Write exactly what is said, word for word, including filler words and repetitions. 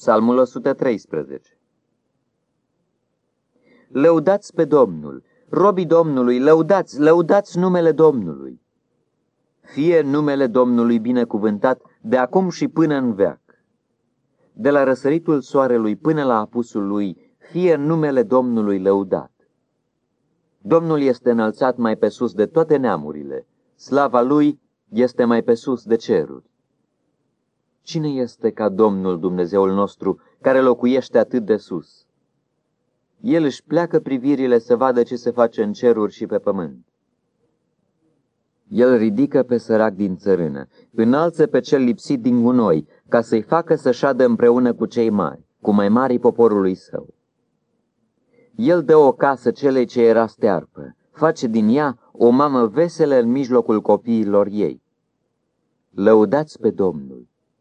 Psalmul o sută treisprezece. Lăudați pe Domnul, robii Domnului, lăudați, lăudați numele Domnului. Fie numele Domnului binecuvântat de acum și până în veac. De la răsăritul soarelui până la apusul lui, fie numele Domnului lăudat. Domnul este înălțat mai pe sus de toate neamurile, slava lui este mai pe sus de ceruri. Cine este ca Domnul Dumnezeul nostru, care locuiește atât de sus? El își pleacă privirile să vadă ce se face în ceruri și pe pământ. El ridică pe sărac din țărână, înalță pe cel lipsit din gunoi, ca să-i facă să șadă împreună cu cei mari, cu mai marii poporului său. El dă o casă celei ce era stearpă, face din ea o mamă veselă în mijlocul copiilor ei. Lăudați pe Domnul!